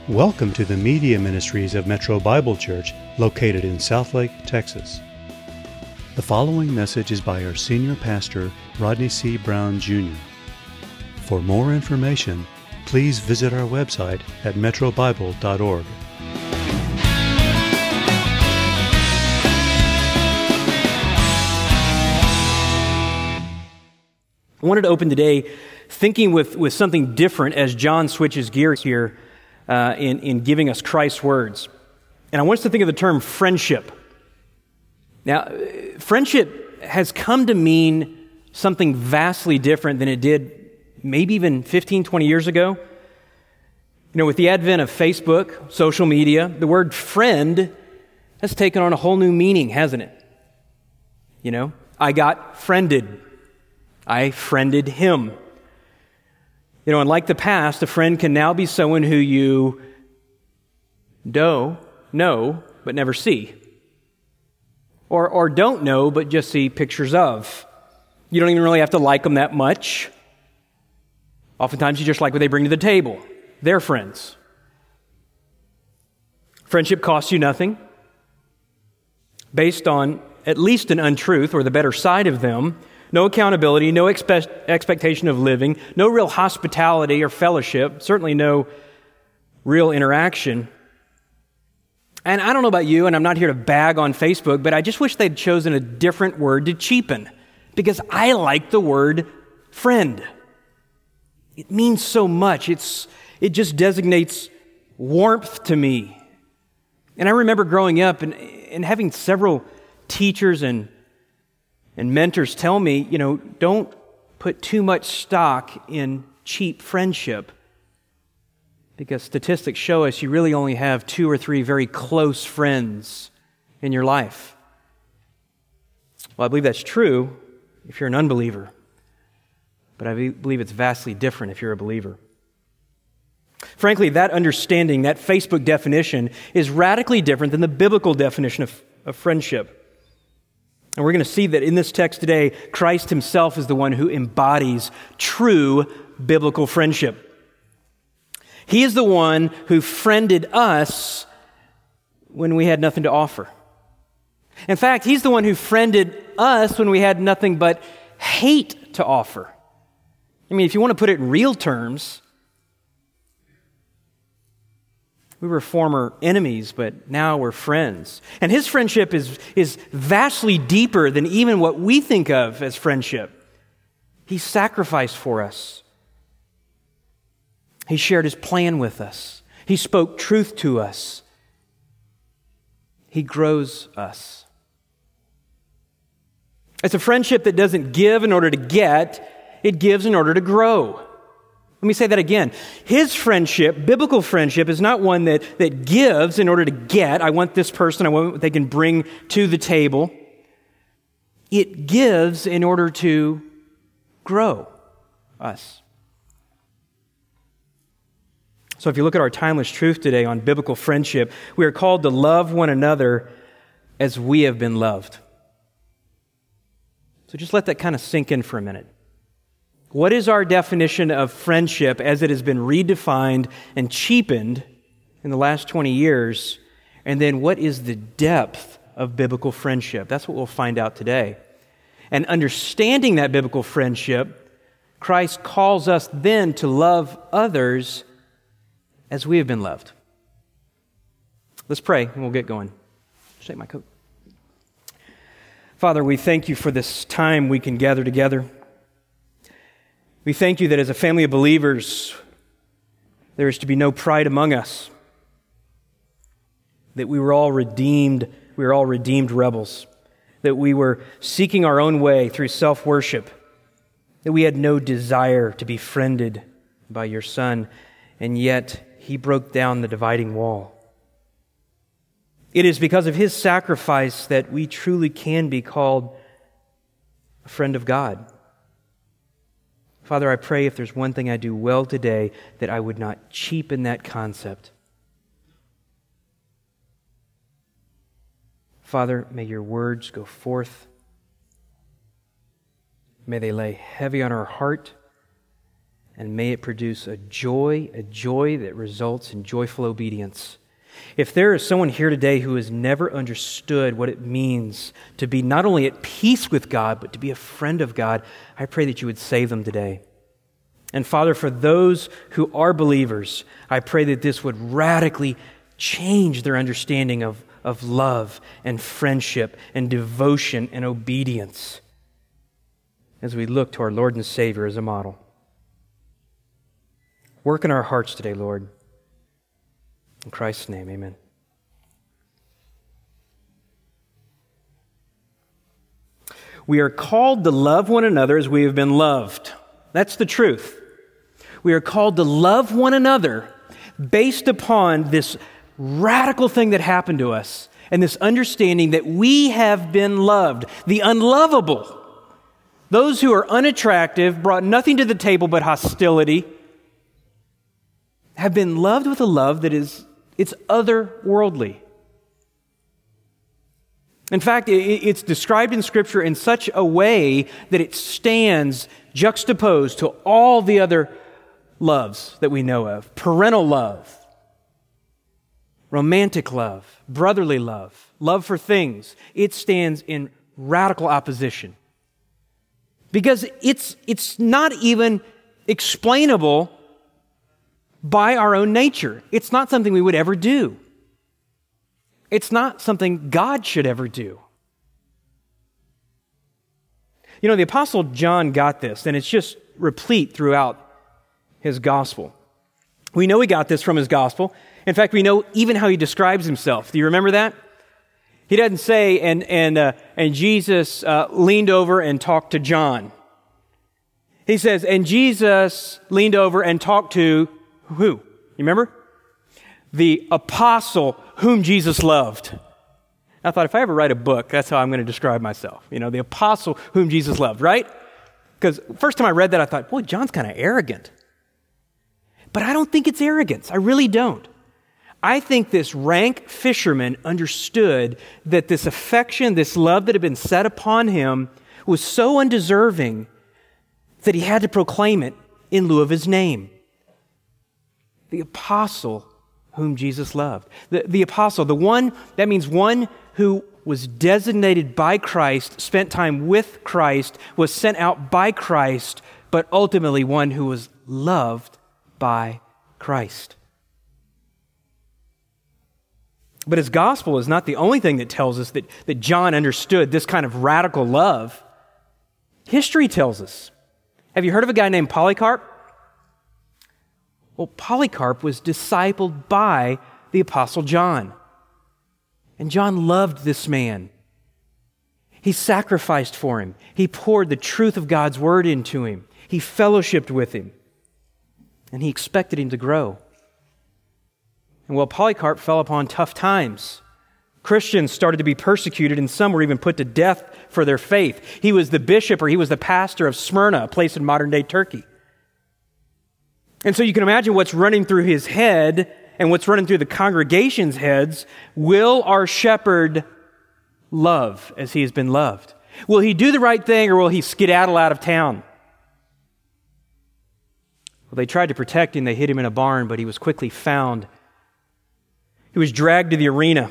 Welcome to the Media Ministries of Metro Bible Church, located in Southlake, Texas. The following message is by our senior pastor, Rodney C. Brown, Jr. For more information, please visit our website at metrobible.org. I wanted to open today thinking with something different as John switches gears here in giving us Christ's words. And I want us to think of the term friendship. Now, friendship has come to mean something vastly different than it did maybe even 15, 20 years ago. You know, with the advent of Facebook, social media, the word friend has taken on a whole new meaning, hasn't it? You know, I got friended. I friended him. You know, unlike the past, a friend can now be someone who you know, but never see. Or don't know, but just see pictures of. You don't even really have to like them that much. Oftentimes you just like what they bring to the table. They're friends. Friendship costs you nothing. Based on at least an untruth or the better side of them. No accountability, no expectation of living, no real hospitality or fellowship, certainly no real interaction. And I don't know about you, and I'm not here to bag on Facebook, but I just wish they'd chosen a different word to cheapen, because I like the word friend. It means so much. It just designates warmth to me. And I remember growing up and having several teachers and mentors tell me, you know, don't put too much stock in cheap friendship, because statistics show us you really only have 2 or 3 very close friends in your life. Well, I believe that's true if you're an unbeliever, but I believe it's vastly different if you're a believer. Frankly, that understanding, that Facebook definition, is radically different than the biblical definition of friendship. And we're going to see that in this text today, Christ himself is the one who embodies true biblical friendship. He is the one who friended us when we had nothing to offer. In fact, he's the one who friended us when we had nothing but hate to offer. I mean, if you want to put it in real terms, we were former enemies, but now we're friends. And his friendship is vastly deeper than even what we think of as friendship. He sacrificed for us. He shared his plan with us. He spoke truth to us. He grows us. It's a friendship that doesn't give in order to get, it gives in order to grow. Let me say that again. His friendship, biblical friendship, is not one that gives in order to get. I want this person, I want what they can bring to the table. It gives in order to grow us. So if you look at our timeless truth today on biblical friendship, we are called to love one another as we have been loved. So just let that kind of sink in for a minute. What is our definition of friendship as it has been redefined and cheapened in the last 20 years? And then what is the depth of biblical friendship? That's what we'll find out today. And understanding that biblical friendship, Christ calls us then to love others as we have been loved. Let's pray and we'll get going. Just take my coat. Father, we thank you for this time we can gather together. We thank you that as a family of believers, there is to be no pride among us, that we were all redeemed rebels, that we were seeking our own way through self-worship, that we had no desire to be friended by your Son, and yet he broke down the dividing wall. It is because of his sacrifice that we truly can be called a friend of God. Father, I pray if there's one thing I do well today, that I would not cheapen that concept. Father, may your words go forth. May they lay heavy on our heart. and may it produce a joy that results in joyful obedience. If there is someone here today who has never understood what it means to be not only at peace with God, but to be a friend of God, I pray that you would save them today. And Father, for those who are believers, I pray that this would radically change their understanding of love and friendship and devotion and obedience as we look to our Lord and Savior as a model. Work in our hearts today, Lord. In Christ's name, amen. We are called to love one another as we have been loved. That's the truth. We are called to love one another based upon this radical thing that happened to us and this understanding that we have been loved. The unlovable, those who are unattractive, brought nothing to the table but hostility, have been loved with a love that is it's otherworldly. In fact, it's described in Scripture in such a way that it stands juxtaposed to all the other loves that we know of. Parental love, romantic love, brotherly love, love for things. It stands in radical opposition. Because it's not even explainable by our own nature. It's not something we would ever do. It's not something God should ever do. You know, the Apostle John got this, and it's just replete throughout his gospel. We know he got this from his gospel. In fact, we know even how he describes himself. Do you remember that? He doesn't say, and Jesus leaned over and talked to John. He says, and Jesus leaned over and talked to who? You remember? The apostle whom Jesus loved. I thought, if I ever write a book, that's how I'm going to describe myself. You know, the apostle whom Jesus loved, right? Because first time I read that, I thought, boy, John's kind of arrogant. But I don't think it's arrogance. I really don't. I think this rank fisherman understood that this affection, this love that had been set upon him was so undeserving that he had to proclaim it in lieu of his name. The apostle whom Jesus loved. The apostle, the one, that means one who was designated by Christ, spent time with Christ, was sent out by Christ, but ultimately one who was loved by Christ. But his gospel is not the only thing that tells us that John understood this kind of radical love. History tells us. Have you heard of a guy named Polycarp? Well, Polycarp was discipled by the Apostle John. And John loved this man. He sacrificed for him. He poured the truth of God's word into him. He fellowshiped with him. And he expected him to grow. And while Polycarp fell upon tough times, Christians started to be persecuted, and some were even put to death for their faith. He was the bishop, or he was the pastor of Smyrna, a place in modern-day Turkey. And so you can imagine what's running through his head and what's running through the congregation's heads. Will our shepherd love as he has been loved? Will he do the right thing, or will he skedaddle out of town? Well, they tried to protect him. They hid him in a barn, but he was quickly found. He was dragged to the arena,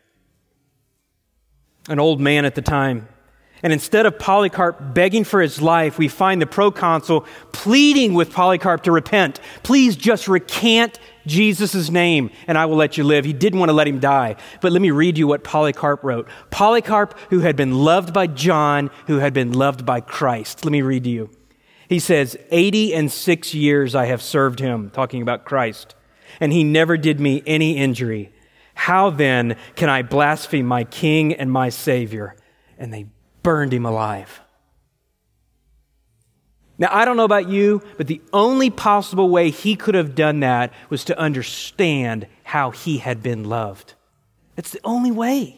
an old man at the time. And instead of Polycarp begging for his life, we find the proconsul pleading with Polycarp to repent. Please just recant Jesus' name and I will let you live. He didn't want to let him die. But let me read you what Polycarp wrote. Polycarp, who had been loved by John, who had been loved by Christ. Let me read to you. He says, 86 years I have served him, talking about Christ, and he never did me any injury. How then can I blaspheme my King and my Savior? And they burned him alive. Now, I don't know about you, but the only possible way he could have done that was to understand how he had been loved. It's the only way.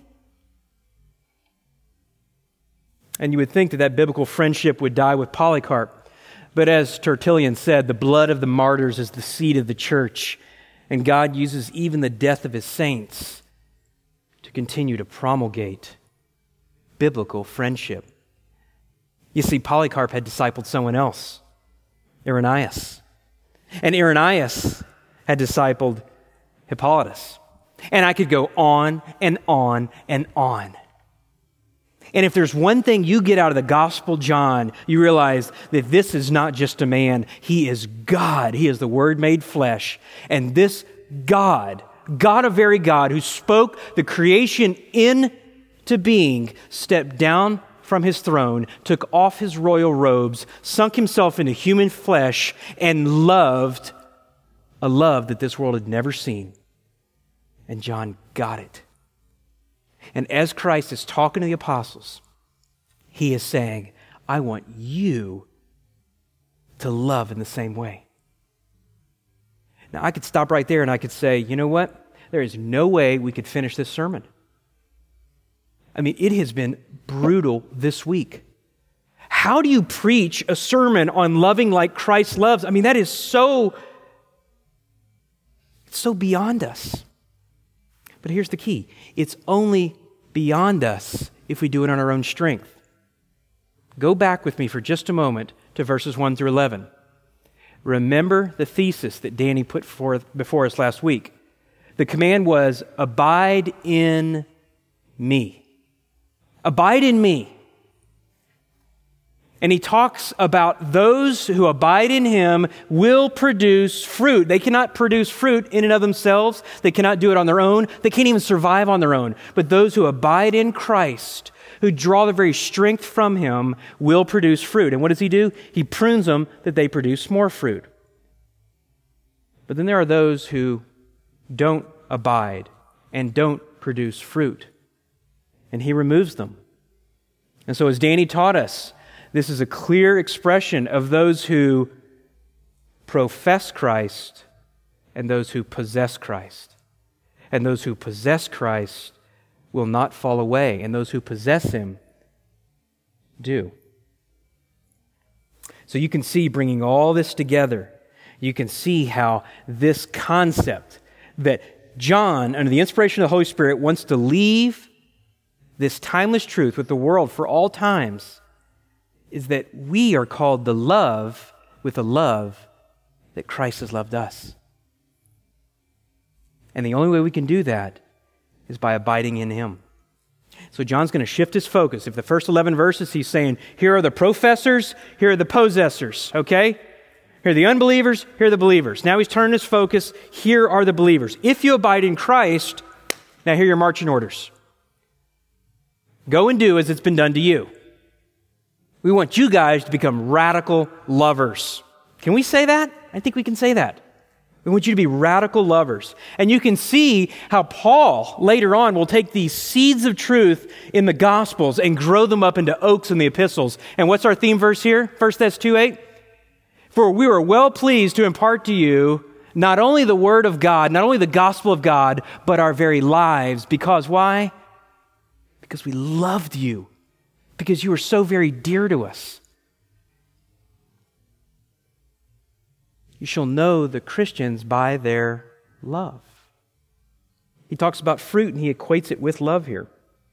And you would think that biblical friendship would die with Polycarp. But as Tertullian said, the blood of the martyrs is the seed of the church, and God uses even the death of his saints to continue to promulgate biblical friendship. You see, Polycarp had discipled someone else, Irenaeus. And Irenaeus had discipled Hippolytus. And I could go on and on and on. And if there's one thing you get out of the Gospel John, you realize that this is not just a man. He is God. He is the Word made flesh. And this God of very God, who spoke the creation into being, stepped down from his throne, took off his royal robes, sunk himself into human flesh, and loved a love that this world had never seen. And John got it. And as Christ is talking to the apostles, he is saying, I want you to love in the same way. Now, I could stop right there and I could say, you know what? There is no way we could finish this sermon. I mean, it has been brutal this week. How do you preach a sermon on loving like Christ loves? I mean, that is so beyond us. But here's the key. It's only beyond us if we do it on our own strength. Go back with me for just a moment to verses 1 through 11. Remember the thesis that Danny put forth before us last week. The command was, abide in me. Abide in me. And he talks about those who abide in him will produce fruit. They cannot produce fruit in and of themselves. They cannot do it on their own. They can't even survive on their own. But those who abide in Christ, who draw their very strength from him, will produce fruit. And what does he do? He prunes them that they produce more fruit. But then there are those who don't abide and don't produce fruit. And he removes them. And so as Danny taught us, this is a clear expression of those who profess Christ and those who possess Christ. And those who possess Christ will not fall away, and those who possess him do. So you can see, bringing all this together, you can see how this concept that John, under the inspiration of the Holy Spirit, wants to leave this timeless truth with the world for all times, is that we are called to love with the love that Christ has loved us. And the only way we can do that is by abiding in him. So John's going to shift his focus. If the first 11 verses he's saying, here are the professors, here are the possessors, okay? Here are the unbelievers, here are the believers. Now he's turning his focus, here are the believers. If you abide in Christ, now here are your marching orders. Go and do as it's been done to you. We want you guys to become radical lovers. Can we say that? I think we can say that. We want you to be radical lovers. And you can see how Paul later on will take these seeds of truth in the Gospels and grow them up into oaks in the epistles. And what's our theme verse here? 1 Thess 2:8. For we were well pleased to impart to you not only the word of God, not only the gospel of God, but our very lives. Because why? Because we loved you. Because you were so very dear to us. You shall know the Christians by their love. He talks about fruit and he equates it with love here.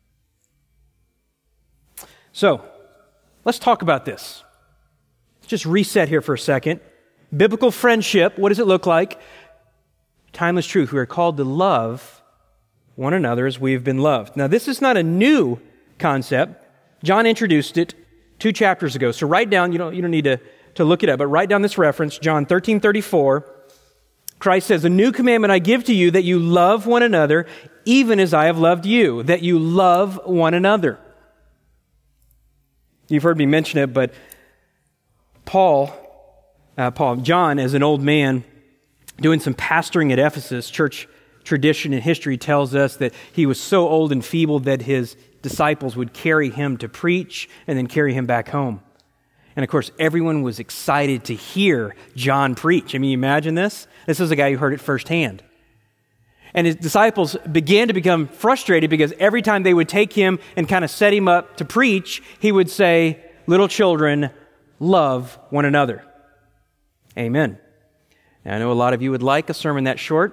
So, let's talk about this. Let's just reset here for a second. Biblical friendship, what does it look like? Timeless truth. We are called to love one another as we have been loved. Now, this is not a new concept. John introduced it 2 chapters ago. So write down, you don't need to look it up, but write down this reference, John 13:34. Christ says, a new commandment I give to you, that you love one another, even as I have loved you, that you love one another. You've heard me mention it, but John, as an old man doing some pastoring at Ephesus, church tradition and history tells us that he was so old and feeble that his disciples would carry him to preach and then carry him back home. And of course, everyone was excited to hear John preach. I mean, you imagine this? This is a guy who heard it firsthand. And his disciples began to become frustrated because every time they would take him and kind of set him up to preach, he would say, little children, love one another. Amen. Now, I know a lot of you would like a sermon that short.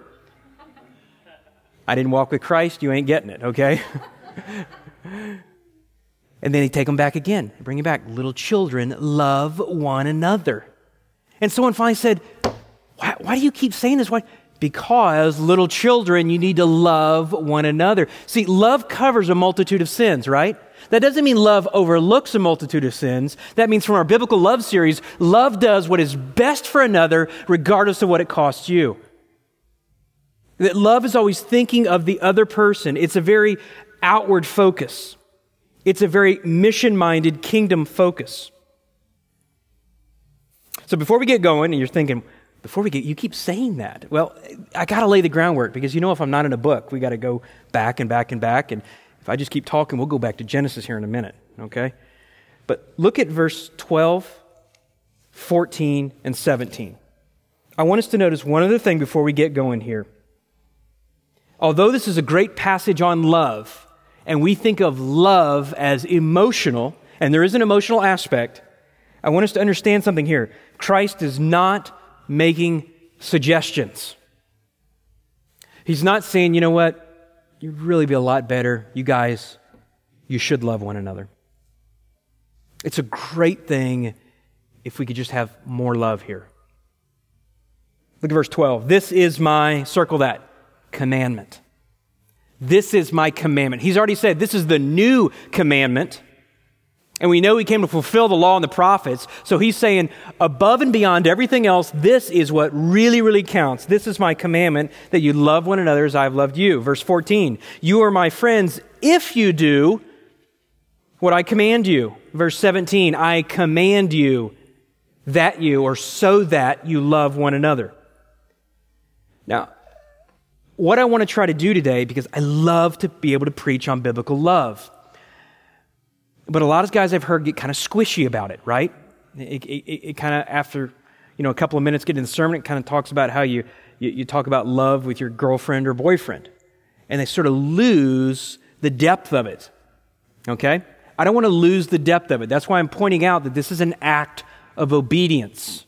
I didn't walk with Christ, you ain't getting it, okay? And then he'd take them back again, bring him back. Little children, love one another. And someone finally said, why why do you keep saying this? Why? Because, little children, you need to love one another. See, love covers a multitude of sins, right? That doesn't mean love overlooks a multitude of sins. That means from our biblical love series, love does what is best for another regardless of what it costs you. That love is always thinking of the other person. It's a very outward focus. It's a very mission-minded kingdom focus. So before we get going, and you're thinking, you keep saying that. Well, I got to lay the groundwork because if I'm not in a book, we got to go back and back and back. And if I just keep talking, we'll go back to Genesis here in a minute, okay? But look at verse 12, 14, and 17. I want us to notice one other thing before we get going here. Although this is a great passage on love, and we think of love as emotional, and there is an emotional aspect, I want us to understand something here. Christ is not making suggestions. He's not saying, you know what, you'd really be a lot better. You guys, you should love one another. It's a great thing if we could just have more love here. Look at verse 12. This is my, circle that, commandment. This is my commandment. He's already said this is the new commandment. And we know he came to fulfill the law and the prophets. So he's saying, above and beyond everything else, this is what really, really counts. This is my commandment, that you love one another as I've loved you. Verse 14, you are my friends if you do what I command you. Verse 17, I command you that you, or so that you love one another. Now, what I want to try to do today, because I love to be able to preach on biblical love, but a lot of guys I've heard get kind of squishy about it, right? It kind of, after a couple of minutes getting in the sermon, it kind of talks about how you talk about love with your girlfriend or boyfriend. And they sort of lose the depth of it, okay? I don't want to lose the depth of it. That's why I'm pointing out that this is an act of obedience.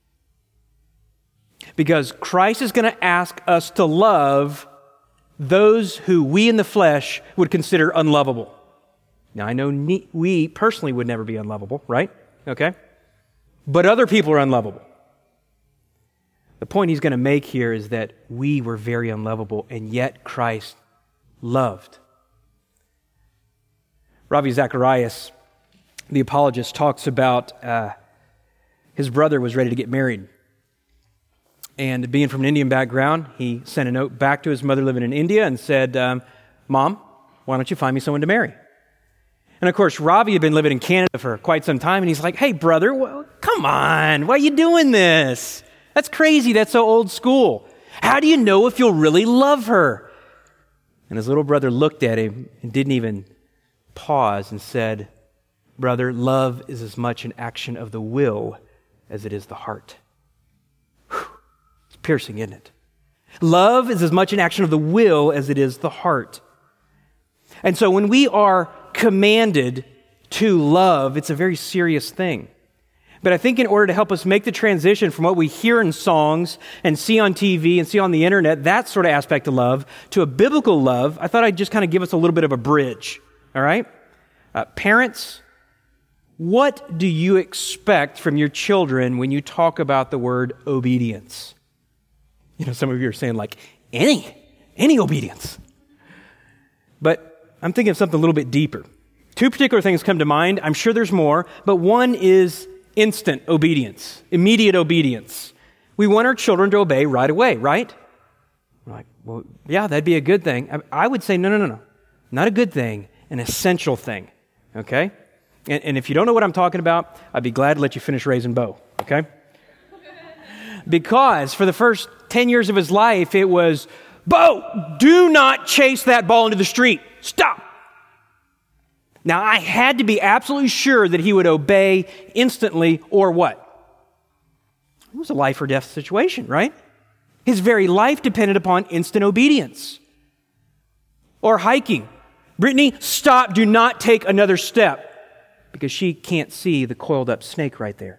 Because Christ is going to ask us to love those who we in the flesh would consider unlovable. Now, I know we personally would never be unlovable, right? Okay? But other people are unlovable. The point he's going to make here is that we were very unlovable, and yet Christ loved. Ravi Zacharias, the apologist, talks about his brother was ready to get married. And being from an Indian background, he sent a note back to his mother living in India and said, Mom, why don't you find me someone to marry? And of course, Ravi had been living in Canada for quite some time, and he's like, hey, brother, come on, why are you doing this? That's crazy, that's so old school. How do you know if you'll really love her? And his little brother looked at him and didn't even pause and said, brother, love is as much an action of the will as it is the heart. Whew. It's piercing, isn't it? Love is as much an action of the will as it is the heart. And so when we are commanded to love, it's a very serious thing. But I think in order to help us make the transition from what we hear in songs and see on TV and see on the internet, that sort of aspect of love, to a biblical love, I thought I'd just kind of give us a little bit of a bridge. All right? Parents, what do you expect from your children when you talk about the word obedience? Some of you are saying like, any obedience. But I'm thinking of something a little bit deeper. Two particular things come to mind. I'm sure there's more, but one is instant obedience, immediate obedience. We want our children to obey right away, right? We're like, well, yeah, that'd be a good thing. I would say, no. Not a good thing, an essential thing, okay? And if you don't know what I'm talking about, I'd be glad to let you finish raising Bo, okay? Because for the first 10 years of his life, it was, Bo, do not chase that ball into the street. Stop. Now, I had to be absolutely sure that he would obey instantly, or what? It was a life or death situation, right? His very life depended upon instant obedience. Or hiking. Brittany, stop, do not take another step, because she can't see the coiled up snake right there.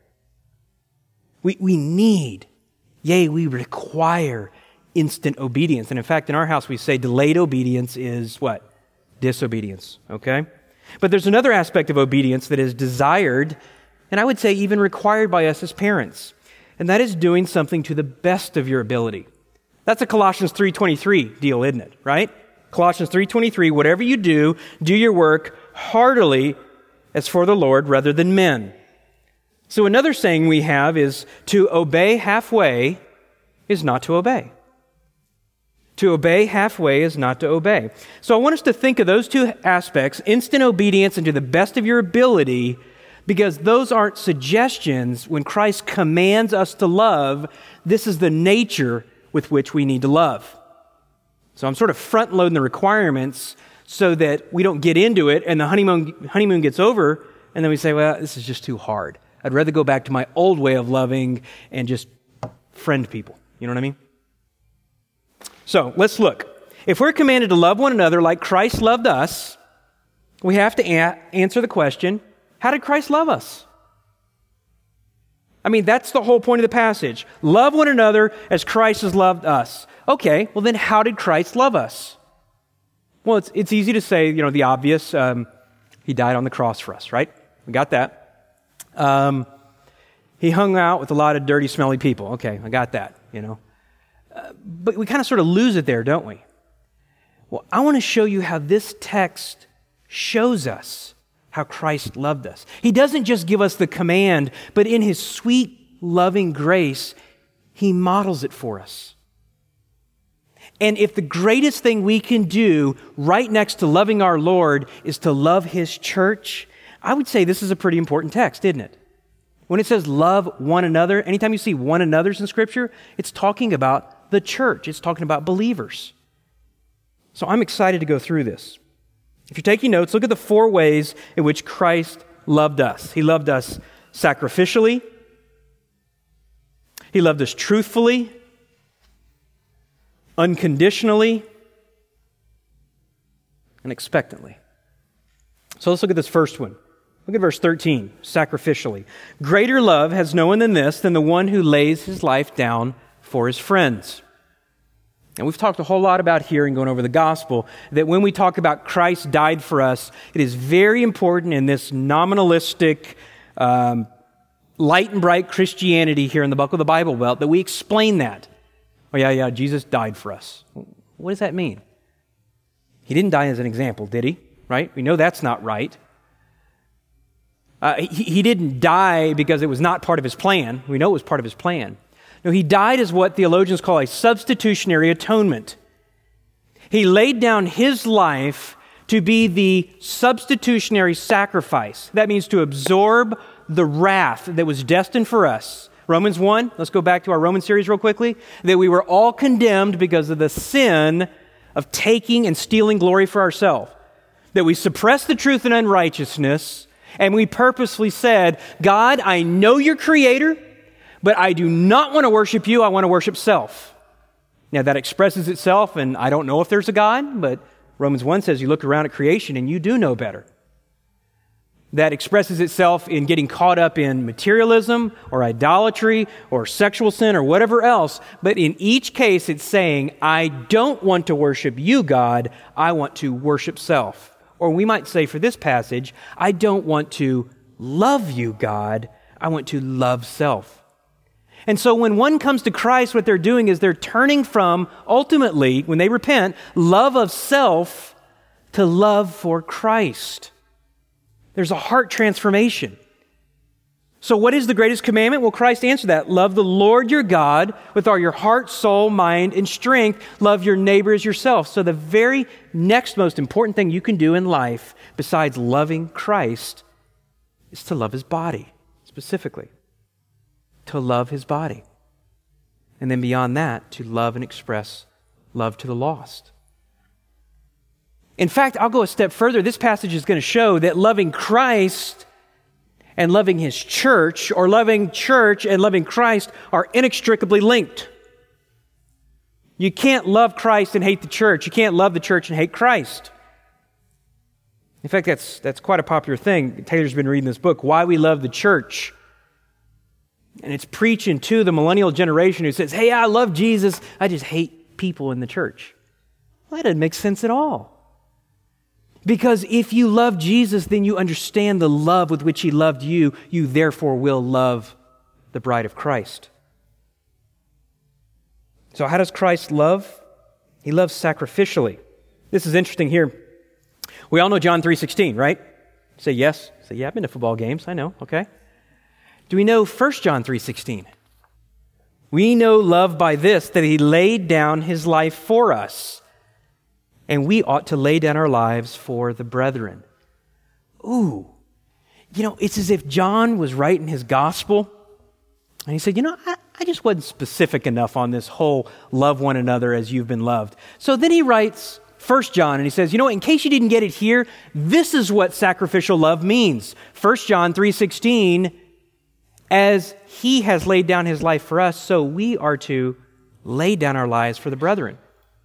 We need, we require instant obedience. And in fact, in our house, we say delayed obedience is what? Disobedience, okay? But there's another aspect of obedience that is desired, and I would say even required by us as parents. and that is doing something to the best of your ability. That's a Colossians 3:23 deal, isn't it? Right? Colossians 3:23, whatever you do your work heartily as for the Lord rather than men. So another saying we have is to obey halfway is not to obey. To obey halfway is not to obey. So I want us to think of those two aspects, instant obedience and to the best of your ability, because those aren't suggestions. When Christ commands us to love, this is the nature with which we need to love. So I'm sort of front-loading the requirements so that we don't get into it and the honeymoon gets over and then we say, well, this is just too hard. I'd rather go back to my old way of loving and just friend people. You know what I mean? So let's look. If we're commanded to love one another like Christ loved us, we have to answer the question, how did Christ love us? I mean, that's the whole point of the passage. Love one another as Christ has loved us. Okay, well then how did Christ love us? Well, it's easy to say, the obvious. He died on the cross for us, right? We got that. He hung out with a lot of dirty, smelly people. Okay, I got that, But we kind of sort of lose it there, don't we? Well, I want to show you how this text shows us how Christ loved us. He doesn't just give us the command, but in His sweet, loving grace, He models it for us. And if the greatest thing we can do right next to loving our Lord is to love His church, I would say this is a pretty important text, isn't it? When it says love one another, anytime you see one another's in Scripture, it's talking about the church. It's talking about believers. So I'm excited to go through this. If you're taking notes, look at the 4 ways in which Christ loved us. He loved us sacrificially. He loved us truthfully, unconditionally, and expectantly. So let's look at this first one. Look at verse 13, sacrificially. Greater love has no one than this, than the one who lays his life down for his friends. And we've talked a whole lot about here and going over the gospel, that when we talk about Christ died for us, it is very important in this nominalistic, light and bright Christianity here in the Buck of the Bible Belt that we explain that. Oh yeah, Jesus died for us. What does that mean? He didn't die as an example, did He? Right? We know that's not right. He didn't die because it was not part of His plan. We know it was part of His plan. No, He died as what theologians call a substitutionary atonement. He laid down His life to be the substitutionary sacrifice. That means to absorb the wrath that was destined for us. Romans 1, let's go back to our Roman series real quickly, that we were all condemned because of the sin of taking and stealing glory for ourselves. That we suppressed the truth in unrighteousness, and we purposely said, God, I know You're Creator, but I do not want to worship You, I want to worship self. Now that expresses itself, and I don't know if there's a God, but Romans 1 says you look around at creation and you do know better. That expresses itself in getting caught up in materialism or idolatry or sexual sin or whatever else, but in each case it's saying, I don't want to worship You, God, I want to worship self. Or we might say for this passage, I don't want to love You, God, I want to love self. And so when one comes to Christ, what they're doing is they're turning from, ultimately, when they repent, love of self to love for Christ. There's a heart transformation. So what is the greatest commandment? Well, Christ answered that. Love the Lord your God with all your heart, soul, mind, and strength. Love your neighbor as yourself. So the very next most important thing you can do in life, besides loving Christ, is to love His body, specifically. To love His body. And then beyond that, to love and express love to the lost. In fact, I'll go a step further. This passage is going to show that loving Christ and loving His church, or loving church and loving Christ, are inextricably linked. You can't love Christ and hate the church. You can't love the church and hate Christ. In fact, that's quite a popular thing. Taylor's been reading this book, Why We Love the Church. And it's preaching to the millennial generation who says, hey, I love Jesus, I just hate people in the church. Well, that doesn't make sense at all. Because if you love Jesus, then you understand the love with which He loved you. You therefore will love the bride of Christ. So how does Christ love? He loves sacrificially. This is interesting here. We all know John 3:16, right? Say yes. Say, yeah, I've been to football games. I know, okay. Do we know 1 John 3:16? We know love by this, that he laid down his life for us, and we ought to lay down our lives for the brethren. Ooh, it's as if John was writing his gospel, and he said, I just wasn't specific enough on this whole love one another as you've been loved. So then he writes 1 John, and he says, in case you didn't get it here, this is what sacrificial love means. 1 John 3:16, as he has laid down his life for us, so we are to lay down our lives for the brethren.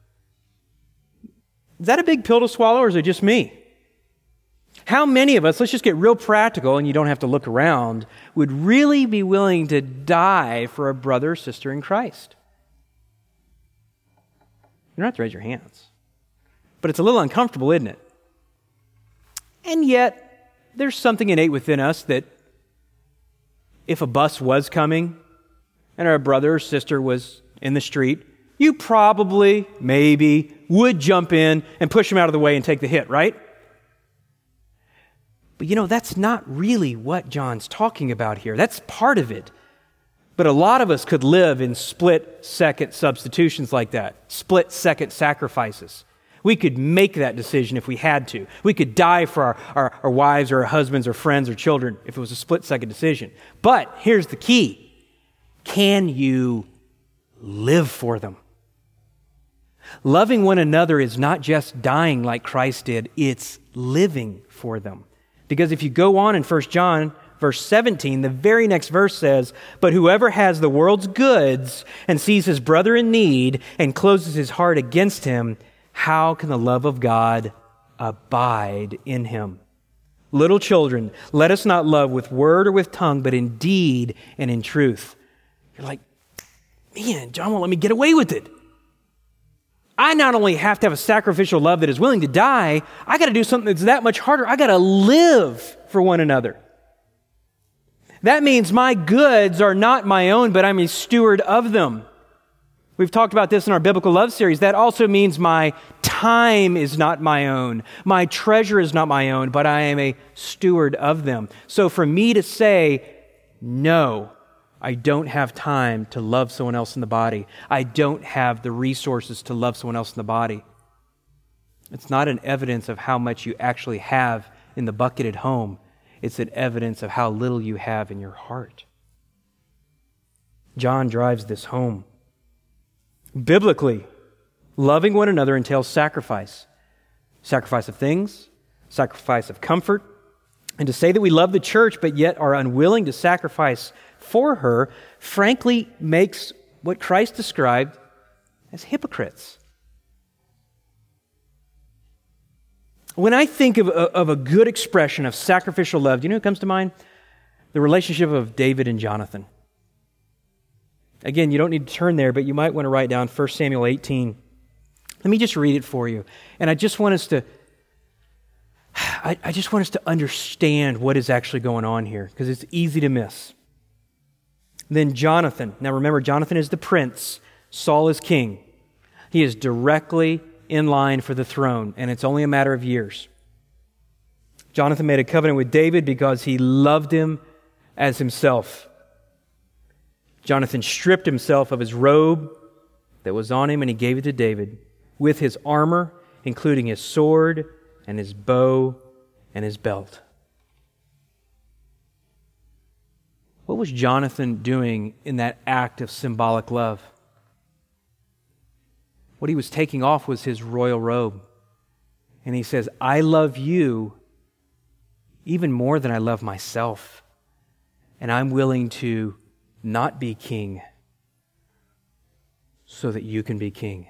Is that a big pill to swallow, or is it just me? How many of us, let's just get real practical, and you don't have to look around, would really be willing to die for a brother or sister in Christ? You don't have to raise your hands. But it's a little uncomfortable, isn't it? And yet, there's something innate within us that if a bus was coming and our brother or sister was in the street, you probably, maybe, would jump in and push him out of the way and take the hit, right? But that's not really what John's talking about here. That's part of it. But a lot of us could live in split-second substitutions like that, split-second sacrifices. We could make that decision if we had to. We could die for our wives or our husbands or friends or children if it was a split-second decision. But here's the key. Can you live for them? Loving one another is not just dying like Christ did, it's living for them. Because if you go on in 1 John, verse 17, the very next verse says, "But whoever has the world's goods and sees his brother in need and closes his heart against him, how can the love of God abide in him? Little children, let us not love with word or with tongue, but in deed and in truth." You're like, man, John won't let me get away with it. I not only have to have a sacrificial love that is willing to die, I got to do something that's that much harder. I got to live for one another. That means my goods are not my own, but I'm a steward of them. We've talked about this in our Biblical Love series. That also means my time is not my own. My treasure is not my own, but I am a steward of them. So for me to say, no, I don't have time to love someone else in the body. I don't have the resources to love someone else in the body. It's not an evidence of how much you actually have in the bucket at home. It's an evidence of how little you have in your heart. John drives this home. Biblically, loving one another entails sacrifice. Sacrifice of things, sacrifice of comfort. And to say that we love the church but yet are unwilling to sacrifice for her, frankly, makes what Christ described as hypocrites. When I think of a good expression of sacrificial love, do you know who comes to mind? The relationship of David and Jonathan. Again, you don't need to turn there, but you might want to write down 1 Samuel 18. Let me just read it for you. And I just want us to understand what is actually going on here, because it's easy to miss. Then Jonathan. Now remember, Jonathan is the prince. Saul is king. He is directly in line for the throne, and it's only a matter of years. Jonathan made a covenant with David because he loved him as himself. Jonathan stripped himself of his robe that was on him, and he gave it to David with his armor, including his sword and his bow and his belt. What was Jonathan doing in that act of symbolic love? What he was taking off was his royal robe. And he says, I love you even more than I love myself. And I'm willing to not be king so that you can be king.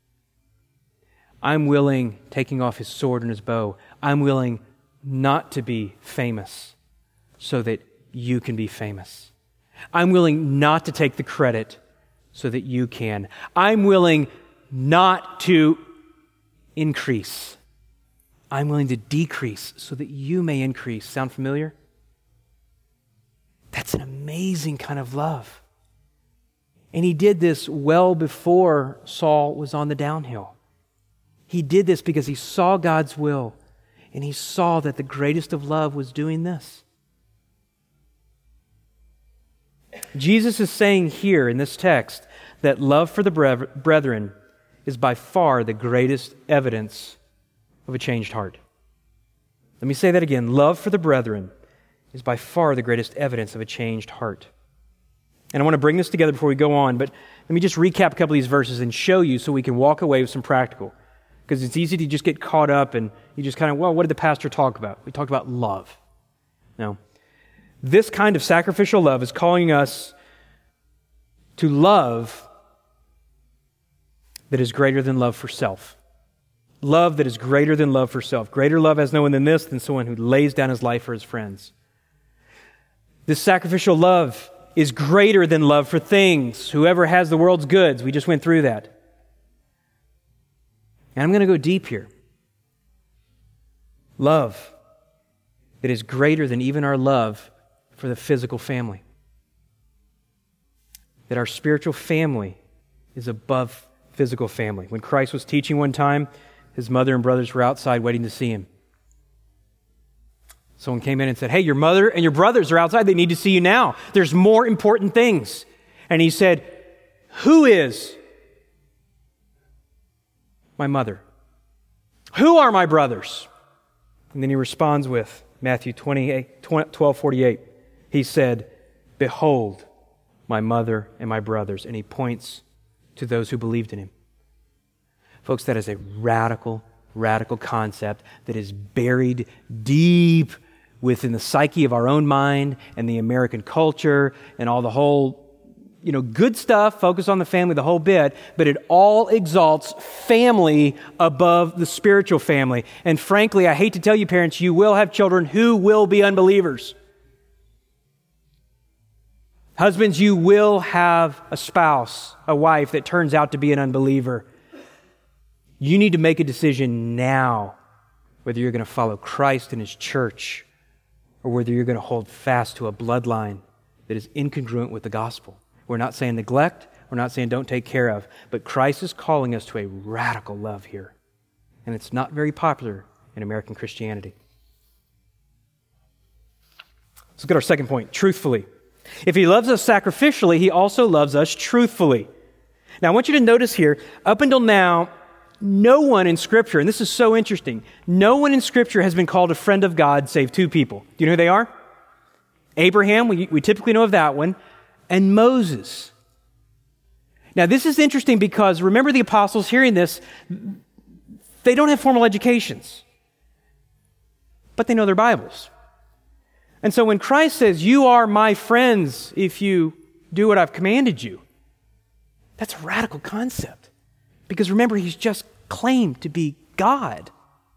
I'm willing, taking off his sword and his bow, I'm willing not to be famous so that you can be famous. I'm willing not to take the credit so that you can. I'm willing not to increase. I'm willing to decrease so that you may increase. Sound familiar? That's an amazing kind of love. And he did this well before Saul was on the downhill. He did this because he saw God's will, and he saw that the greatest of love was doing this. Jesus is saying here in this text that love for the brethren is by far the greatest evidence of a changed heart. Let me say that again. Love for the brethren is by far the greatest evidence of a changed heart. And I want to bring this together before we go on, but let me just recap a couple of these verses and show you so we can walk away with some practical. Because it's easy to just get caught up and you just kind of, well, what did the pastor talk about? We talked about love. No. This kind of sacrificial love is calling us to love that is greater than love for self. Love that is greater than love for self. Greater love has no one than this, than someone who lays down his life for his friends. This sacrificial love is greater than love for things. Whoever has the world's goods, we just went through that. And I'm going to go deep here. Love that is greater than even our love for the physical family. That our spiritual family is above physical family. When Christ was teaching one time, his mother and brothers were outside waiting to see him. Someone came in and said, hey, your mother and your brothers are outside. They need to see you now. There's more important things. And he said, who is my mother? Who are my brothers? And then he responds with Matthew 12:48. He said, behold, my mother and my brothers. And he points to those who believed in him. Folks, that is a radical concept that is buried deep within the psyche of our own mind and the American culture and all the whole, good stuff, focus on the family, the whole bit, but it all exalts family above the spiritual family. And frankly, I hate to tell you, parents, you will have children who will be unbelievers. Husbands, you will have a spouse, a wife that turns out to be an unbeliever. You need to make a decision now whether you're going to follow Christ and His church or whether you're going to hold fast to a bloodline that is incongruent with the gospel. We're not saying neglect. We're not saying don't take care of. But Christ is calling us to a radical love here. And it's not very popular in American Christianity. Let's look at our second point, truthfully. If He loves us sacrificially, He also loves us truthfully. Now, I want you to notice here, up until now, no one in Scripture, and this is so interesting, no one in Scripture has been called a friend of God save two people. Do you know who they are? Abraham, we typically know of that one, and Moses. Now, this is interesting because remember the apostles hearing this, they don't have formal educations, but they know their Bibles. And so when Christ says, you are my friends if you do what I've commanded you, that's a radical concept. Because remember, He's just claimed to be God.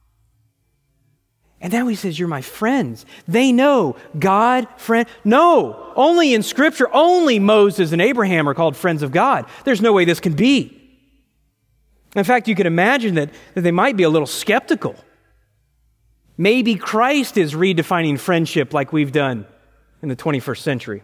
And now He says, you're my friends. They know God, friend. No, only in Scripture, only Moses and Abraham are called friends of God. There's no way this can be. In fact, you can imagine that they might be a little skeptical. Maybe Christ is redefining friendship like we've done in the 21st century.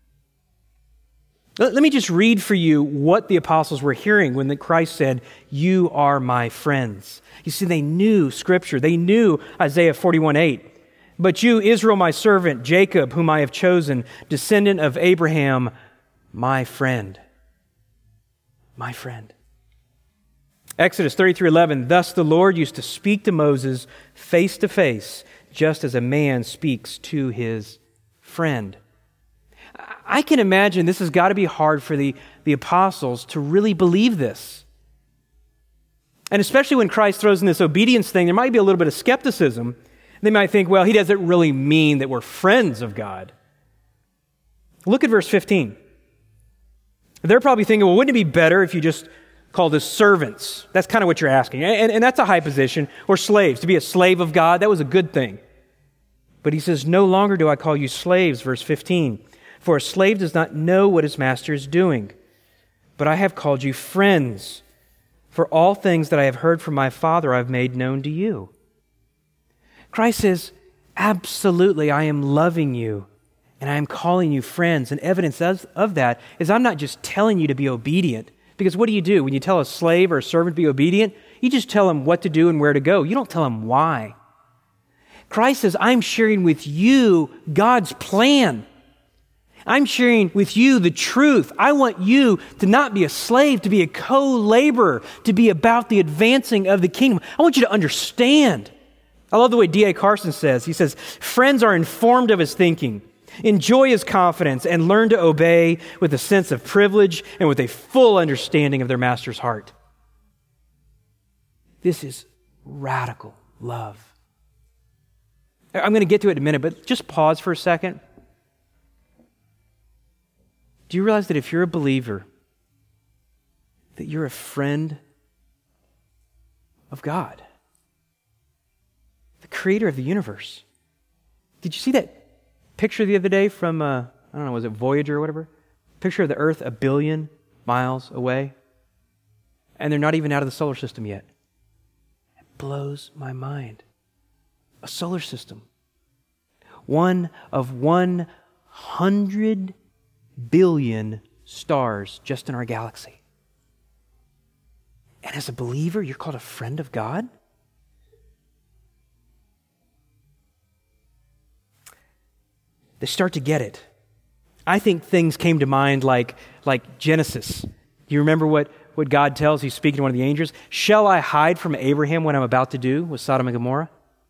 Let me just read for you what the apostles were hearing when Christ said, you are my friends. You see, they knew Scripture. They knew Isaiah 41:8. But you, Israel, my servant, Jacob, whom I have chosen, descendant of Abraham, my friend. My friend. Exodus 33:11, thus the Lord used to speak to Moses face to face, just as a man speaks to his friend. I can imagine this has got to be hard for the apostles to really believe this. And especially when Christ throws in this obedience thing, there might be a little bit of skepticism. They might think, well, He doesn't really mean that we're friends of God. Look at verse 15. They're probably thinking, well, wouldn't it be better if you just called us servants? That's kind of what you're asking. And that's a high position. Or slaves. To be a slave of God, that was a good thing. But He says, no longer do I call you slaves, verse 15. For a slave does not know what his master is doing. But I have called you friends. For all things that I have heard from my Father I have made known to you. Christ says, absolutely, I am loving you And I am calling you friends. And evidence of that is I'm not just telling you to be obedient. Because what do? When you tell a slave or a servant to be obedient, you just tell them what to do and where to go. You don't tell them why. Christ says, I'm sharing with you God's plan. I'm sharing with you the truth. I want you to not be a slave, to be a co-laborer, to be about the advancing of the kingdom. I want you to understand. I love the way D.A. Carson says. He says, friends are informed of his thinking. Enjoy his confidence and learn to obey with a sense of privilege and with a full understanding of their master's heart. This is radical love. I'm going to get to it in a minute, but just pause for a second. Do you realize that if you're a believer, that you're a friend of God, the creator of the universe? Did you see that picture the other day from, I don't know, was it Voyager or whatever? Picture of the Earth 1 billion miles away. And they're not even out of the solar system yet. It blows my mind. A solar system. One of 100 billion stars just in our galaxy. And as a believer, you're called a friend of God? They start to get it. I think things came to mind like Genesis. Do you remember what God tells? He's speaking to one of the angels. Shall I hide from Abraham what I'm about to do with Sodom and Gomorrah?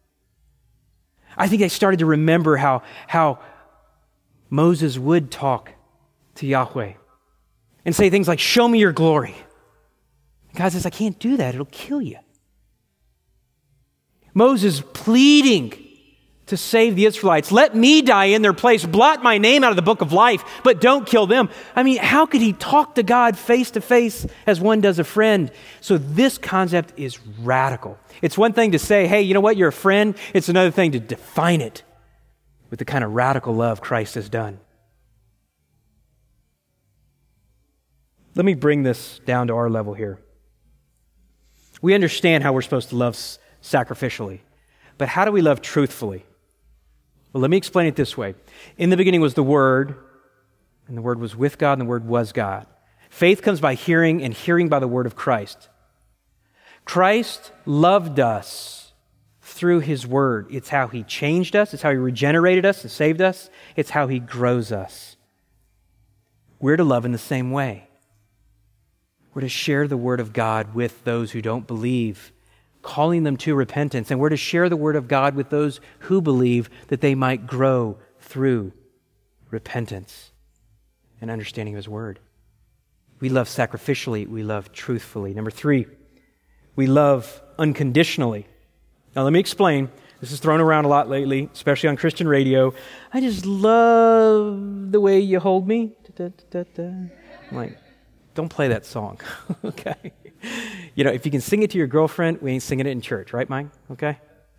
I think they started to remember how Moses would talk to Yahweh and say things like, show me your glory. God says, I can't do that. It'll kill you. Moses pleading to save the Israelites. Let me die in their place. Blot my name out of the book of life, but don't kill them. I mean, how could he talk to God face to face as one does a friend? So this concept is radical. It's one thing to say, hey, you know what? You're a friend. It's another thing to define it with the kind of radical love Christ has done. Let me bring this down to our level here. We understand how we're supposed to love sacrificially, but how do we love truthfully? Well, let me explain it this way. In the beginning was the Word, and the Word was with God, and the Word was God. Faith comes by hearing, and hearing by the word of Christ. Christ loved us through His Word. It's how He changed us. It's how He regenerated us and saved us. It's how He grows us. We're to love in the same way. We're to share the Word of God with those who don't believe, calling them to repentance. And we're to share the Word of God with those who believe that they might grow through repentance and understanding of His Word. We love sacrificially. We love truthfully. Number 3, we love unconditionally. Now let me explain. This is thrown around a lot lately, especially on Christian radio. I just love the way you hold me. I'm like, don't play that song, okay? You know, if you can sing it to your girlfriend, we ain't singing it in church, right, Mike? Okay?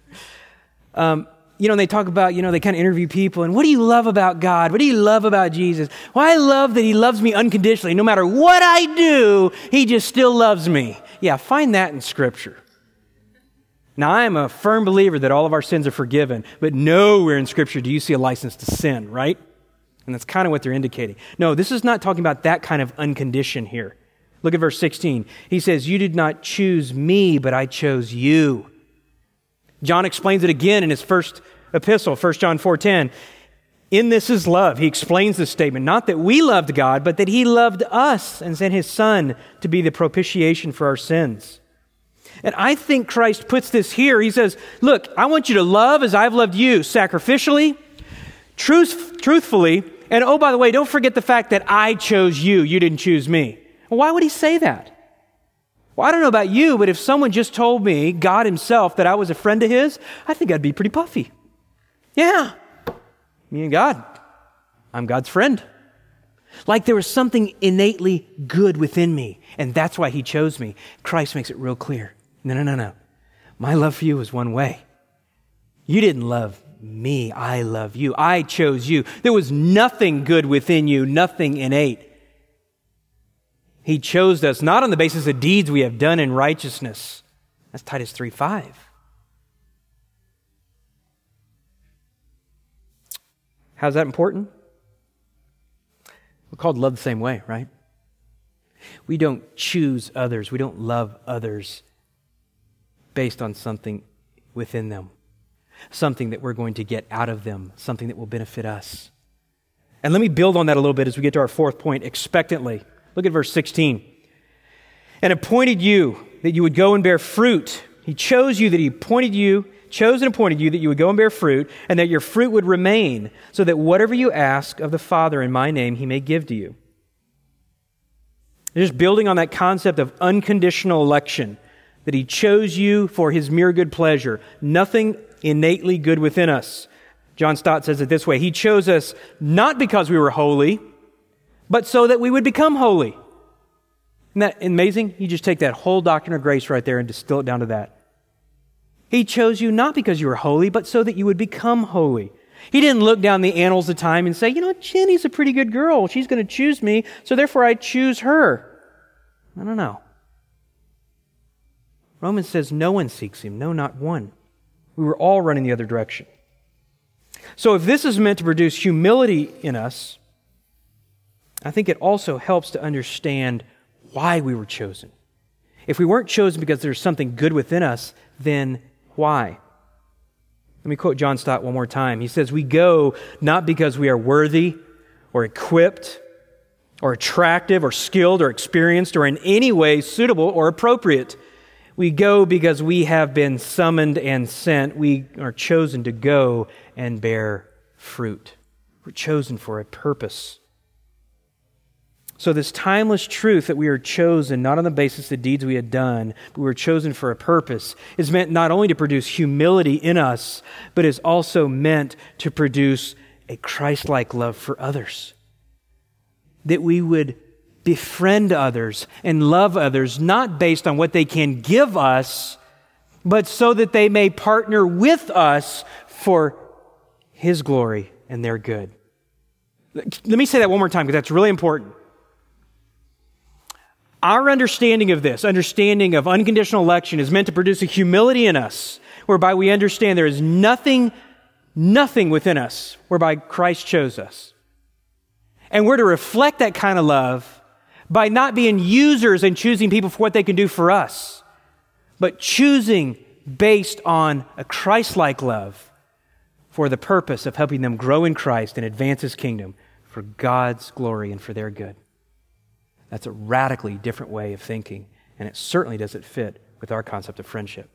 And they talk about, they kind of interview people, and what do you love about God? What do you love about Jesus? Well, I love that He loves me unconditionally. No matter what I do, He just still loves me. Yeah, find that in Scripture. Now, I am a firm believer that all of our sins are forgiven, but nowhere in Scripture do you see a license to sin, right? And that's kind of what they're indicating. No, this is not talking about that kind of uncondition here. Look at verse 16. He says, you did not choose me, but I chose you. John explains it again in his first epistle, 1 John 4:10. In this is love. He explains this statement. Not that we loved God, but that He loved us and sent His Son to be the propitiation for our sins. And I think Christ puts this here. He says, look, I want you to love as I've loved you, sacrificially, truthfully, and oh, by the way, don't forget the fact that I chose you. You didn't choose me. Well, why would He say that? Well, I don't know about you, but if someone just told me, God Himself, that I was a friend of His, I think I'd be pretty puffy. Yeah, me and God. I'm God's friend. Like there was something innately good within me, and that's why He chose me. Christ makes it real clear. No. My love for you is one way. You didn't love me, I love you. I chose you. There was nothing good within you, nothing innate. He chose us not on the basis of deeds we have done in righteousness. That's Titus 3:5. How's that important? We're called to love the same way, right? We don't choose others. We don't love others based on something within them, something that we're going to get out of them, something that will benefit us. And let me build on that a little bit as we get to our fourth point, expectantly. Look at verse 16. And appointed you that you would go and bear fruit. He chose you, that he chose and appointed you that you would go and bear fruit, and that your fruit would remain, so that whatever you ask of the Father in my name, he may give to you. Just building on that concept of unconditional election, that he chose you for his mere good pleasure. Nothing innately good within us. John Stott says it this way: he chose us not because we were holy, but so that we would become holy. Isn't that amazing? You just take that whole doctrine of grace right there and distill it down to that. He chose you not because you were holy, but so that you would become holy. He didn't look down the annals of time and say, you know, Jenny's a pretty good girl. She's going to choose me, so therefore I choose her. I don't know. Romans says no one seeks him, no, not one. We were all running the other direction. So if this is meant to produce humility in us, I think it also helps to understand why we were chosen. If we weren't chosen because there's something good within us, then why? Let me quote John Stott one more time. He says, we go not because we are worthy or equipped or attractive or skilled or experienced or in any way suitable or appropriate. We go because we have been summoned and sent. We are chosen to go and bear fruit. We're chosen for a purpose. So this timeless truth that we are chosen not on the basis of deeds we had done, but we were chosen for a purpose, is meant not only to produce humility in us, but is also meant to produce a Christ-like love for others. That we would befriend others and love others, not based on what they can give us, but so that they may partner with us for His glory and their good. Let me say that one more time because that's really important. Our understanding of this, understanding of unconditional election, is meant to produce a humility in us, whereby we understand there is nothing within us whereby Christ chose us. And we're to reflect that kind of love by not being users and choosing people for what they can do for us, but choosing based on a Christ-like love for the purpose of helping them grow in Christ and advance His kingdom for God's glory and for their good. That's a radically different way of thinking, and it certainly doesn't fit with our concept of friendship.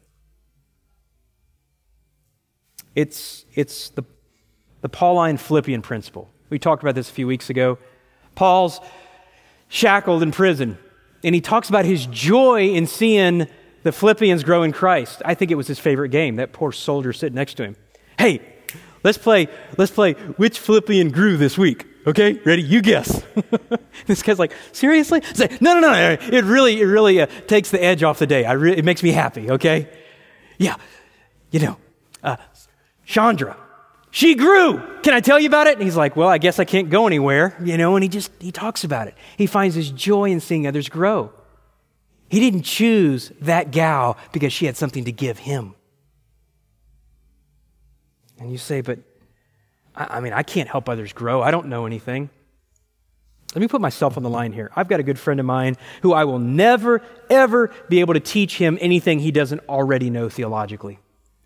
It's the Pauline Philippian principle. We talked about this a few weeks ago. Paul's shackled in prison, and he talks about his joy in seeing the Philippians grow in Christ. I think it was his favorite game, that poor soldier sitting next to him. Hey, let's play which Philippian grew this week. Okay, ready? You guess. This guy's like, seriously? Like, no. It really takes the edge off the day. It makes me happy, okay? Yeah, Chandra, she grew. Can I tell you about it? And he's like, well, I guess I can't go anywhere, and he talks about it. He finds his joy in seeing others grow. He didn't choose that gal because she had something to give him. And you say, but I can't help others grow. I don't know anything. Let me put myself on the line here. I've got a good friend of mine who I will never, ever be able to teach him anything he doesn't already know theologically.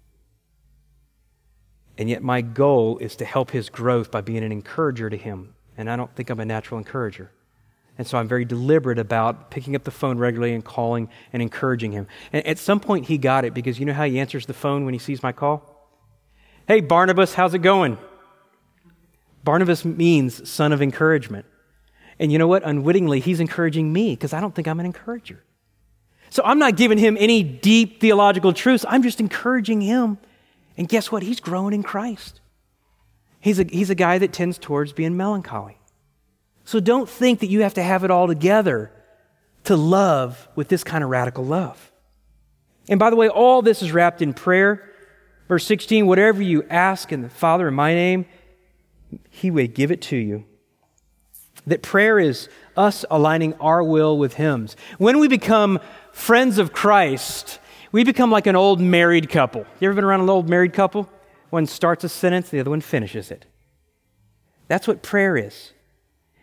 And yet my goal is to help his growth by being an encourager to him. And I don't think I'm a natural encourager. And so I'm very deliberate about picking up the phone regularly and calling and encouraging him. And at some point he got it, because you know how he answers the phone when he sees my call? Hey, Barnabas, how's it going? Barnabas means son of encouragement. And you know what? Unwittingly, he's encouraging me because I don't think I'm an encourager. So I'm not giving him any deep theological truths. I'm just encouraging him. And guess what? He's growing in Christ. He's a guy that tends towards being melancholy. So don't think that you have to have it all together to love with this kind of radical love. And by the way, all this is wrapped in prayer. Verse 16, whatever you ask in the Father in my name, He will give it to you. That prayer is us aligning our will with Him's. When we become friends of Christ, we become like an old married couple. You ever been around an old married couple? One starts a sentence, the other one finishes it. That's what prayer is.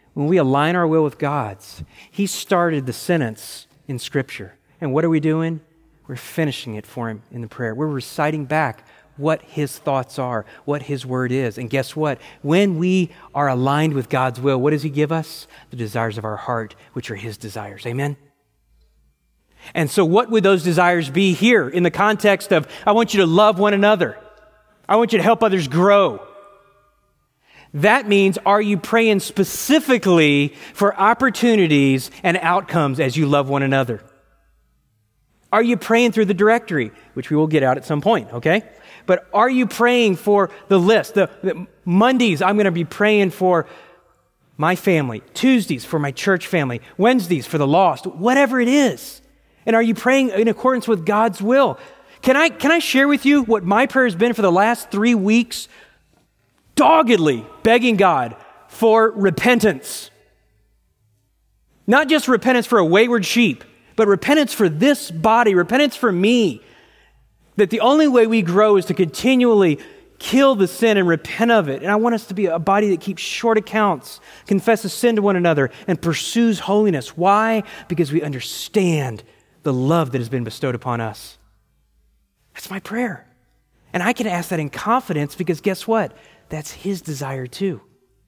when we align our will with God's, He started the sentence in Scripture. And what are we doing? We're finishing it for Him in the prayer. We're reciting back what His thoughts are, what His word is. And guess what? When we are aligned with God's will, what does He give us? The desires of our heart, which are His desires. Amen? And so what would those desires be here in the context of, I want you to love one another. I want you to help others grow. That means, are you praying specifically for opportunities and outcomes as you love one another? Are you praying through the directory, which we will get out at some point, okay? But are you praying for the list? The Mondays, I'm going to be praying for my family. Tuesdays, for my church family. Wednesdays, for the lost. Whatever it is. And are you praying in accordance with God's will? Can I share with you what my prayer has been for the last 3 weeks? Doggedly begging God for repentance. Not just repentance for a wayward sheep, but repentance for this body, repentance for me. That the only way we grow is to continually kill the sin and repent of it. And I want us to be a body that keeps short accounts, confesses sin to one another, and pursues holiness. Why? Because we understand the love that has been bestowed upon us. That's my prayer. And I can ask that in confidence because guess what? That's His desire too.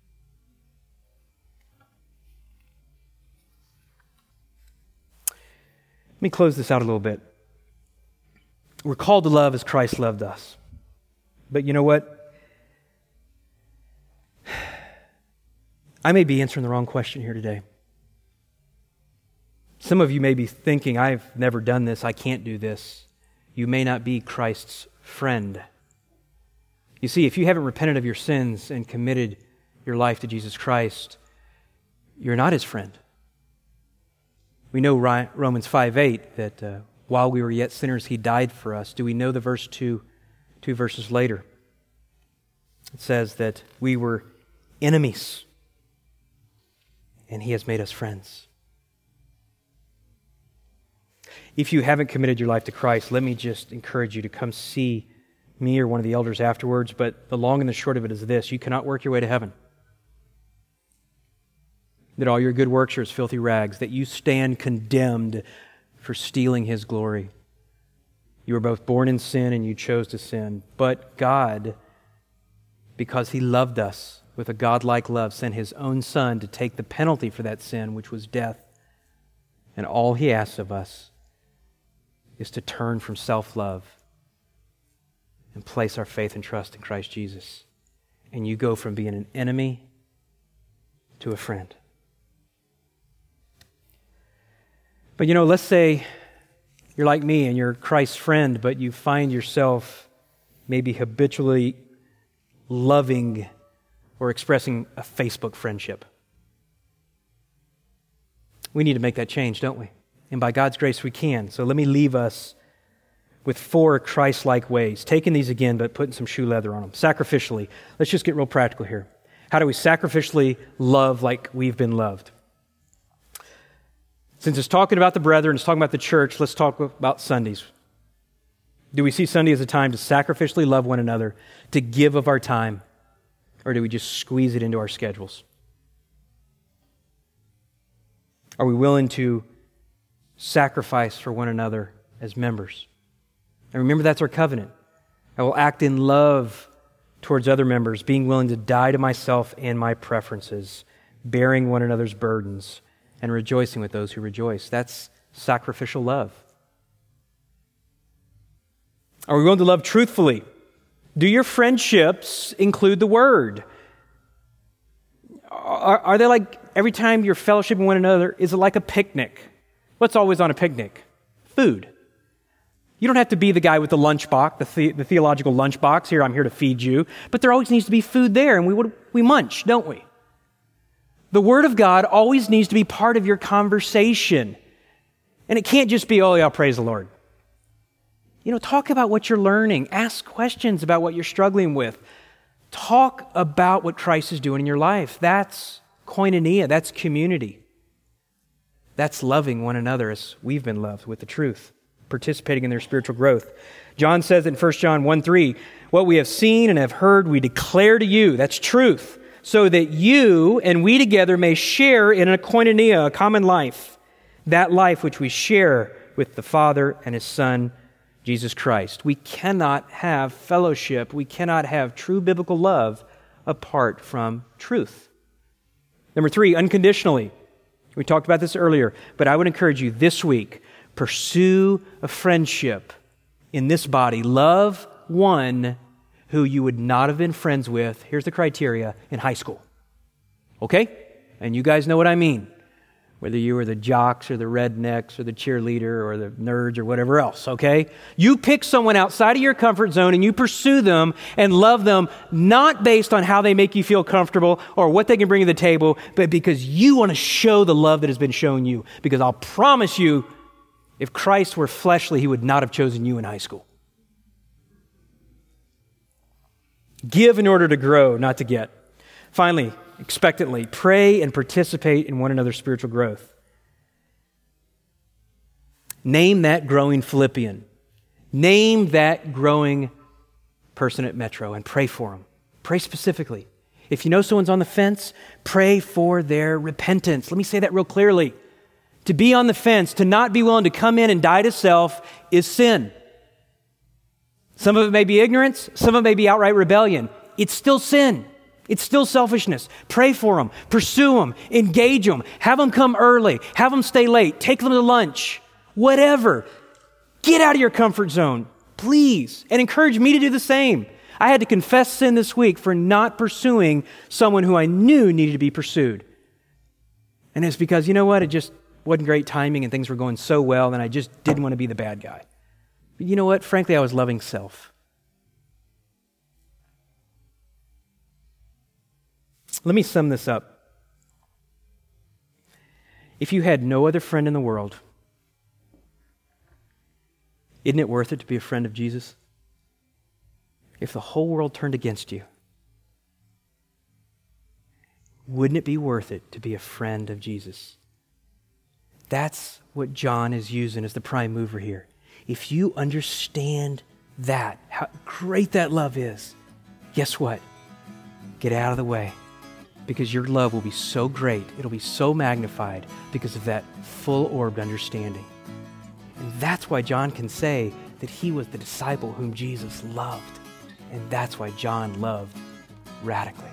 Let me close this out a little bit. We're called to love as Christ loved us. But you know what? I may be answering the wrong question here today. Some of you may be thinking, I've never done this, I can't do this. You may not be Christ's friend. You see, if you haven't repented of your sins and committed your life to Jesus Christ, you're not His friend. We know Romans 5:8 that while we were yet sinners, He died for us. Do we know the verse two verses later? It says that we were enemies and He has made us friends. If you haven't committed your life to Christ, let me just encourage you to come see me or one of the elders afterwards. But the long and the short of it is this: you cannot work your way to heaven. That all your good works are as filthy rags, that you stand condemned for stealing His glory. You were both born in sin and you chose to sin. But God, because He loved us with a godlike love, sent His own Son to take the penalty for that sin, which was death. And all He asks of us is to turn from self-love and place our faith and trust in Christ Jesus. And you go from being an enemy to a friend. But you know, let's say you're like me and you're Christ's friend, but you find yourself maybe habitually loving or expressing a Facebook friendship. We need to make that change, don't we? And by God's grace we can. So let me leave us with 4 Christ-like ways. Taking these again, but putting some shoe leather on them. Sacrificially. Let's just get real practical here. How do we sacrificially love like we've been loved? Since it's talking about the brethren, it's talking about the church, let's talk about Sundays. Do we see Sunday as a time to sacrificially love one another, to give of our time, or do we just squeeze it into our schedules? Are we willing to sacrifice for one another as members? And remember, that's our covenant. I will act in love towards other members, being willing to die to myself and my preferences, bearing one another's burdens, and rejoicing with those who rejoice. That's sacrificial love. Are we willing to love truthfully? Do your friendships include the Word? Are they like every time you're fellowshipping one another, is it like a picnic? What's always on a picnic? Food. You don't have to be the guy with the lunchbox, the theological lunchbox. Here, I'm here to feed you. But there always needs to be food there, and we munch, don't we? The Word of God always needs to be part of your conversation. And it can't just be, oh yeah, praise the Lord. You know, talk about what you're learning. Ask questions about what you're struggling with. Talk about what Christ is doing in your life. That's koinonia. That's community. That's loving one another as we've been loved with the truth, participating in their spiritual growth. John says in 1 John 1:3, what we have seen and have heard we declare to you. That's truth. so that you and we together may share in an koinonia, a common life, that life which we share with the Father and His Son, Jesus Christ. We cannot have fellowship, we cannot have true biblical love apart from truth. Number 3, unconditionally. We talked about this earlier, but I would encourage you this week, pursue a friendship in this body. Love one who you would not have been friends with, here's the criteria, in high school. Okay? And you guys know what I mean. Whether you were the jocks or the rednecks or the cheerleader or the nerds or whatever else, okay? You pick someone outside of your comfort zone and you pursue them and love them not based on how they make you feel comfortable or what they can bring to the table, but because you want to show the love that has been shown you. Because I'll promise you, if Christ were fleshly, He would not have chosen you in high school. Give in order to grow, not to get. Finally, expectantly, pray and participate in one another's spiritual growth. Name that growing Philippian. Name that growing person at Metro and pray for them. Pray specifically. If you know someone's on the fence, pray for their repentance. Let me say that real clearly. To be on the fence, to not be willing to come in and die to self is sin. Some of it may be ignorance, some of it may be outright rebellion. It's still sin. It's still selfishness. Pray for them, pursue them, engage them, have them come early, have them stay late, take them to lunch, whatever. Get out of your comfort zone, please, and encourage me to do the same. I had to confess sin this week for not pursuing someone who I knew needed to be pursued. And it's because, you know what, it just wasn't great timing and things were going so well and I just didn't want to be the bad guy. But you know what? Frankly, I was loving self. Let me sum this up. If you had no other friend in the world, isn't it worth it to be a friend of Jesus? If the whole world turned against you, wouldn't it be worth it to be a friend of Jesus? That's what John is using as the prime mover here. If you understand that, how great that love is, guess what? Get out of the way, because your love will be so great, it'll be so magnified because of that full-orbed understanding. And that's why John can say that he was the disciple whom Jesus loved. And that's why John loved radically.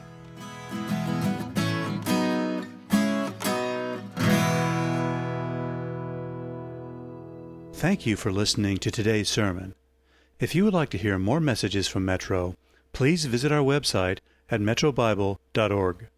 Thank you for listening to today's sermon. If you would like to hear more messages from Metro, please visit our website at metrobible.org.